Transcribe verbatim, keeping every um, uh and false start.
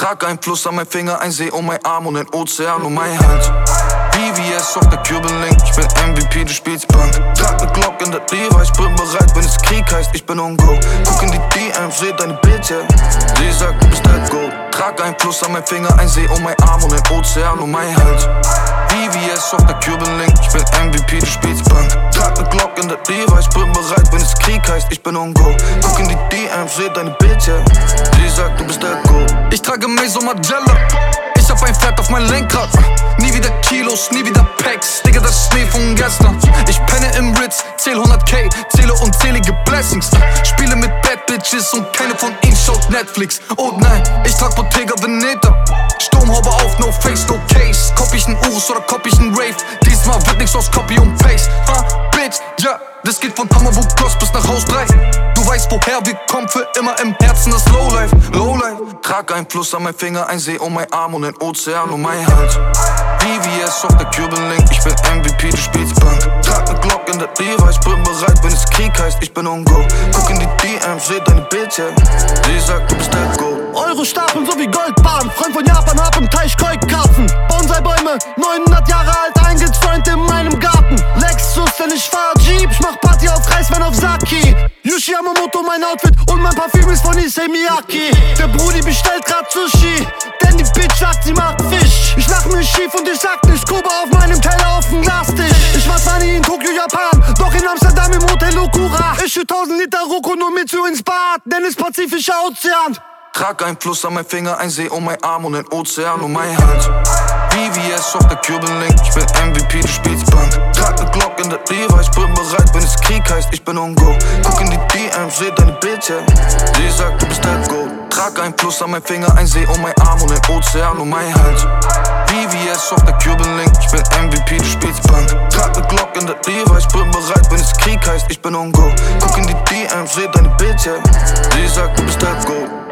Trag ein Fluss an mein Finger, ein See um mein Arm und ein Ozean um mein Hals. B V S auf der Cuban-Link, ich bin M V P, du spielst Bank. Trag ne Glock in der Diva, ich bin bereit, wenn es Krieg heißt, ich bin on go. Guck in die D Ms, seh deine Bitch, yeah. Sie sagt, du bist der Gold. Trag ein Fluss an mein Finger, ein See um mein Arm und ein Ozean um mein Hals. B V S auf der Cuban-Link, ich bin M V P, du spielst Bank. Trag ne Glock in der Diva, ich bin bereit, wenn es Krieg heißt, ich bin on go. Guck in die D Ms, seh deine Bitch, yeah. Sie sagt, du bist der Gold. Ich trage Maso Magella, ich hab ein Pferd auf mein Lenkrad. Nie wieder Kilos, nie wieder Packs, Digga, das ist Schnee von gestern. Ich penne im Ritz, zähl hundert K, zähle unzählige Blessings. Spiele mit Bad Bitches und keine von ihnen schaut Netflix. Oh nein, ich trag Bottega Veneta, Sturmhaube auf, no face, no case. Kopp ich n Urus oder kopp ich n Rave, diesmal wird nix aus Copy und Paste. Ah, Bitch, ja, yeah. Das geht von Hammerburg Cross bis nach Haus drei. Du weißt woher wir kommen, für immer im Herzen das Lowlife, Lowlife. Trag ein Fluss an mein Finger, ein See um mein Arm und ein Ozean um mein Hals. B V S auf der Cuban-Link, ich bin M V P, du spielst Bank. Trag ne Glock in der Diva, ich bin bereit, wenn es Krieg heißt, ich bin on go. Guck in die D Ms, seh deine Bitch, yeah. Sie sagt, du bist der Gold. Euro stapeln so wie Goldbarren, Freund von Japan, hab im Teich Koi-Karpfen. Bonsai-Bäume, neunhundert Jahre alt, eingezäunt in meinem Garten. Lexus, denn ich fahr Jeep, ich mach Party auf Reiswein auf Saki. Yushi Yamamoto, mein Outfit und mein Parfüm ist von Issey Miyake. Der Brudi bestellt grad Sushi, denn die Bitch sagt, sie mag Fisch. Ich lach mich schief und ich sag nicht Kuba auf meinem Teller auf dem Glastisch. Ich war zwar nie in Tokio, Japan, doch in Amsterdam im Hotel Okura. Ich schütt tausend Liter Roko nur mit zu ins Bad, denn es Pazifischer Ozean. Trag ein Fluss an mein Finger, ein See um mein Arm und ein Ozean um mein Hals. B V S auf der Cuban-Link, ich bin M V P, du spielst Bank. Trag ne Glock in der Diva, ich bin bereit, wenn es Krieg heißt, ich bin on go. Guck in die D Ms, seh deine Bitch, yeah. Sie sagt, du bist der Gold. Trag ein Fluss an mein Finger, ein See um mein Arm und ein Ozean um mein Hals. B V S auf der Cuban-Link, ich bin M V P, du spielst Bank. Trag ne Glock in der Diva, ich bin bereit, wenn es Krieg heißt, ich bin on go. Guck in die D Ms, seh deine Bitch, yeah. Sie sagt, du bist der Gold.